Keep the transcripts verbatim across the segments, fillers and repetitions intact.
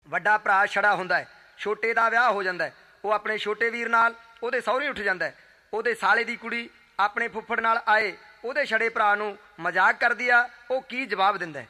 ਵੱਡਾ ਭਰਾ ਛੜਾ ਹੁੰਦਾ ਹੈ, ਛੋਟੇ ਦਾ ਵਿਆਹ ਹੋ ਜਾਂਦਾ ਹੈ, ਉਹ ਆਪਣੇ ਛੋਟੇ ਵੀਰ ਨਾਲ ਉਹਦੇ ਸਹੁਰੇ ਉੱਠ ਜਾਂਦਾ ਹੈ। ਉਹਦੇ ਸਾਲੇ ਦੀ ਕੁੜੀ ਆਪਣੇ ਫੁੱਫੜ ਨਾਲ ਆਏ ਉਹਦੇ ਛੜੇ ਭਰਾ ਨੂੰ ਮਜ਼ਾਕ ਕਰਦੀ ਆ, ਉਹ ਕੀ ਜਵਾਬ ਦਿੰਦਾ ਹੈ?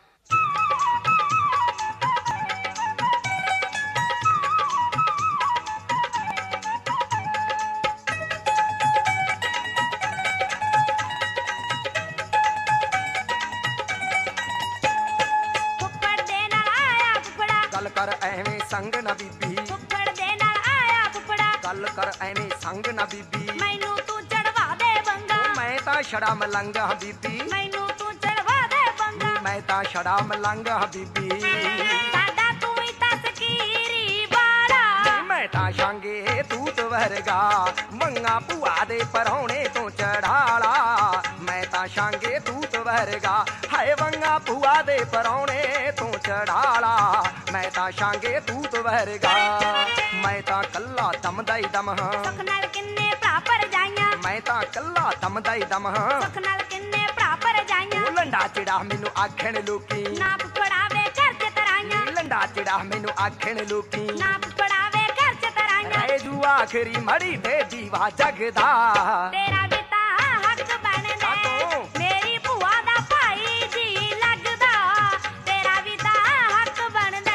ਗੱਲ ਕਰ ਐਵੇਂ ਸੰਗ ਨਾ ਬੀਬੀ, ਫੁੱਫੜ ਦੇ ਨਾਲ ਆਇਆ ਫੁੱਫੜਾ, ਗੱਲ ਕਰ ਐਵੇਂ ਸੰਗ ਨਾ ਬੀਬੀ, ਮੈਨੂੰ ਤੂੰ ਚੜਵਾ ਦੇ ਬੰਗਾ, ਮੈਂ ਤਾਂ ਛੜਾ ਮਲੰਗਾ ਬੀਬੀ, ਮੈਨੂੰ ਤੂੰ ਚੜਵਾ ਦੇ ਬੰਗਾ, ਮੈਂ ਤਾਂ ਛੜਾ ਮਲੰਗਾ ਬੀਬੀ, ਸਾਡਾ ਤੂੰ ਹੀ ਤਾਂ ਸਕੀਰੀ ਵਾਲਾ, ਮੈਂ ਤਾਂ ਛਾਂਗੇ ਤੂਤ ਵਰਗਾ, ਮੰਗਾ ਭੂਆ ਦੇ ਪਰੌਣੇ ਤੋਂ ਚੜਾਲਾ, ਮੈਂ ਤਾਂ ਛਾਂਗੇ ਤੂਤ ਵਰਗਾ, ਹਾਏ ਵੰਗਾ ਭੂਆ ਦੇ ਪਰੌਣੇ ਤੋਂ ਚੜਾਲਾ, ਮੈਂ ਤਾਂ ਛਾਂਗੇ ਤੂਤ ਵਰਗਾ, ਮੈਂ ਤਾਂ ਕੱਲਾ ਦਮਦਾ ਹੀ ਦਮ ਹਾਂ, ਸੁੱਖ ਨਾਲ ਕਿੰਨੇ ਭਰਾ ਭਰਜਾਈਆਂ, ਮੈਂ ਤਾਂ ਕੱਲਾ ਦਮਦਾ ਹੀ ਦਮ ਹਾਂ, ਸੁੱਖ ਨਾਲ ਕਿੰਨੇ ਭਰਾ ਭਰਜਾਈਆਂ, ਲੰਡਾ ਚਿੜਾ ਮੈਨੂੰ ਆਖਣ ਲੋਕੀ, ਨਾ ਫੁੱਫੜਾਵੇ ਘਰ ਚ ਤਰਾਈਆਂ, ਲੰਡਾ ਚਿੜਾ ਮੈਨੂੰ ਆਖਣ ਲੋਕੀ, ਨਾ ਫੁੱਫੜਾਵੇ ਘਰ ਚ ਤਰਾਈਆਂ, ਰਹਿ ਜੂ ਆਖਰੀ ਮੜੀ ਤੇ ਦੀਵਾ ਜਗਦਾ, ਤੇਰਾ ਵੀ ਤਾਂ ਹੱਕ ਬਣਦਾ, ਮੇਰੀ ਭੂਆ ਦਾ ਭਾਈ ਜੀ ਲੱਗਦਾ, ਤੇਰਾ ਵੀ ਤਾਂ ਹੱਕ ਬਣਦਾ।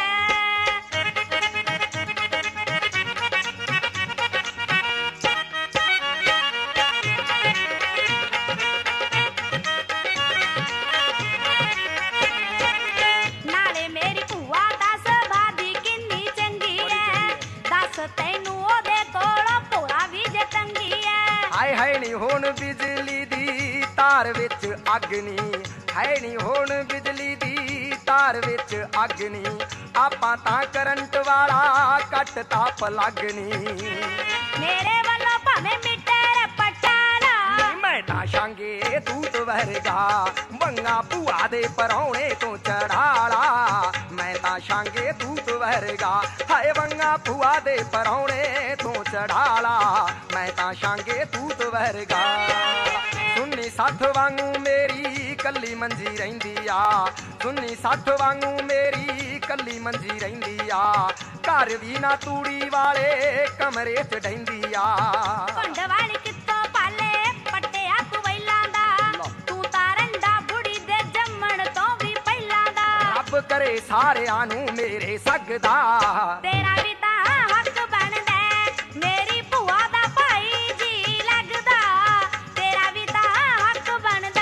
ਨਾਲੇ ਮੇਰੀ ਭੂਆ ਦਾ ਸੁਭਾਅ ਦੀ ਕਿੰਨੀ ਚੰਗੀ ਐ, ਦੱਸ ਤੈਨੂੰ ਉਹਦੇ ਕੋਲੋਂ ਭੋਰਾ ਵੀ ਜੇ ਤੰਗੀ ਐ, ਹਾਏ ਹਾਏ ਨੀ ਹੁਣ ਬਿਜਲੀ ਦੀ ਤਾਰ ਵਿੱਚ ਅੱਗ ਨੀ, ਹਾਏ ਨੀ ਹੁਣ ਬਿਜਲੀ ਦੀ ਤਾਰ ਵਿੱਚ ਅੱਗ ਨੀ, ਆਪਾਂ ਤਾਂ ਕਰੰਟ ਵਾਲਾ ਕੱਟ ਤਾਂ ਪਲੱਗ ਨੀ, ਮੇਰੇ ਵੱਲੋਂ ਭਾਵੇਂ ਮੀਟਰ ਪਟਾਲਾ, ਮੈਂ ਤਾਂ ਛਾਂਗੇ ਤੂਤ ਵਰਗਾ, ਮੰਗਾ ਭੂਆ ਦੇ ਪਰੌਣੇ ਤੋਂ ਚੜਾਲਾ, ਮੈਂ ਤਾਂ ਛਾਂਗੇ ਤੂਤ ਵਰਗਾ, ਹਾਏ ਵੰਗਾ ਭੂਆ ਦੇ ਪਰੌਣੇ ਤੋਂ ਚੜਾਲਾ, ਮੈਂ ਤਾਂ ਛਾਂਗੇ ਤੂਤ ਵਰਗਾ, ਸੁੰਨੀ ਸੱਠ ਵਾਂਗੂ ਮੇਰੀ ਕੱਲੀ ਮੰਜੀ ਰਹਿੰਦੀ ਆ, ਸੁੰਨੀ ਸੱਠ ਵਾਂਗੂ ਮੇਰੀ ਕੱਲੀ ਮੰਜੀ ਰਹਿੰਦੀ ਆ, ਘਰ ਵੀ ਨਾ ਤੂੜੀ ਵਾਲੇ ਕਮਰੇ 'ਚ ਡਹਿੰਦੀ ਆ, ਘੁੰਡ ਵਾਲੀ ਕਿੱਥੋਂ ਪਾਲੇ ਪੱਟਿਆ ਤੂੰ ਵੈਲਾਂ ਦਾ, ਤੂੰ ਤਾਂ ਰੰਡਾ ਬੁੜੀ ਦੇ ਜੰਮਣ ਤੋਂ ਵੀ ਪਹਿਲਾਂ ਦਾ, ਰੱਬ ਕਰੇ ਸਾਰਿਆਂ ਨੂੰ ਮੇਰੇ ਸਗਦਾ, ਤੇਰਾ ਵੀ ਤਾਂ ਹੱਕ ਬਣਦਾ, ਮੇਰੀ ਭੂਆ ਦਾ ਭਾਈ ਜੀ ਲੱਗਦਾ, ਤੇਰਾ ਵੀ ਤਾਂ ਹੱਕ ਬਣਦਾ।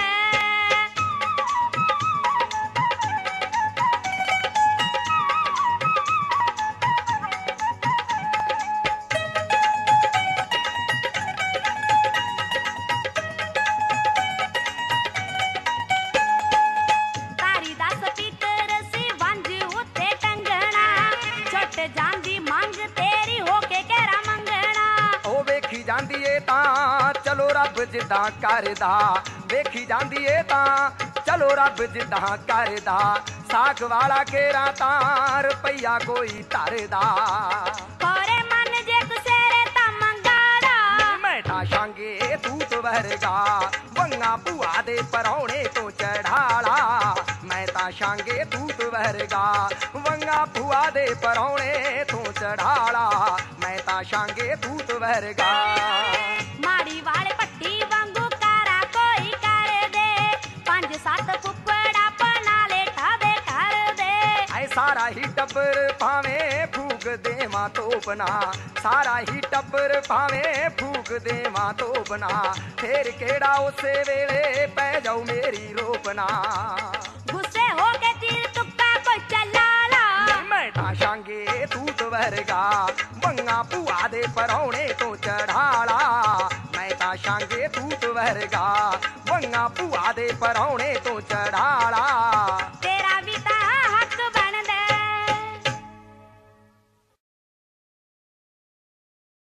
ਤਾਰੀ ਦਾ ਸਪੀਕਰ ਸੀ ਵੰਜ ਉੱਤੇ ਟੰਗਣਾ, ਛੁੱਟ ਜਾਂਦੀ ਮੰਗ ਤੇਰੀ ਹੋ ਕੇ ਘੇਰਾ ਮੰਗਣਾ, ਉਹ ਵੇਖੀ ਜਾਂਦੀ ਏ ਤਾਂ ਚਲੋ ਰੱਬ ਜਿੱਦਾਂ ਕਰਦਾ, ਵੇਖੀ ਜਾਂਦੀ ਏ ਤਾਂ ਚਲੋ ਰੱਬ ਜਿੱਦਾਂ ਕਰਦਾ, ਸਾਖ ਵਾਲਾ ਕੇਰਾ ਤਾਂ ਰੁਪਈਆ ਕੋਈ ਧਰਦਾ, ਕੋਰੇ ਮਨ ਜੇ ਕੁਸੇਰੇ ਤਾਂ ਮੰਗਾਲਾ, ਮੈਂ ਤਾਂ ਛਾਂਗੇ ਤੂਤ ਵਰਗਾ, ਵੰਗਾ ਭੂਆ ਦੇ ਪਰੌਣੇ ਤੋਂ ਚੜਾਲਾ, ਮੈਂ ਤਾਂ ਛਾਂਗੇ ਤੂਤ ਵਰਗਾ, ਵੰਗਾ ਭੂਆ ਦੇ ਪਰੌਣੇ ਤੋਂ ਚੜਾਲਾ, ਮੈਂ ਤਾਂ ਛਾਂਗੇ ਤੂਤ ਵਰਗਾ, ਮਾੜੀ ਵਾਲੇ ਪੱਟੀ ਵਾਂਗੂ ਕਾਰਾ ਕੋਈ ਕਰ ਦੇ, ਪੰਜ ਸੱਤ ਫੁੱਫੜਾ ਬਣਾ ਲੈ ਠਾਵੇ ਕਰ ਦੇ, ਐ ਸਾਰਾ ਹੀ ਟੱਬਰ ਭਾਵੇਂ ਫੂਕ ਦੇਵਾਂ ਤੋਪਨਾ, ਸਾਰਾ ਹੀ ਟੱਬਰ ਭਾਵੇਂ ਫੂਕ ਦੇਵਾਂ ਤੋਪਨਾ, ਫੇਰ ਕਿਹੜਾ ਉਸੇ ਵੇਲੇ ਪੈ ਜਾਊ ਮੇਰੀ ਰੋਪਨਾ, ਗੁੱਸੇ ਹੋ ਕੇ ਤੀਰ ਤੁੱਕਾ ਕੋਈ ਚਲਾਲਾ, ਮੈਂ ਤਾਂ ਛਾਂਗੇ ਤੂਤ ਵਰਗਾ, ਵੰਗਾ ਭੂਆ ਦੇ ਪਰੌਣੇ ਤੋਂ ਚੜਾਲਾ, ਮੈਂ ਤਾਂ ਛਾਂਗੇ ਤੂਤ ਵਰਗਾ, ਵੰਗਾ ਭੂਆ ਦੇ ਪਰੌਣੇ ਤੋਂ ਚੜਾਲਾ,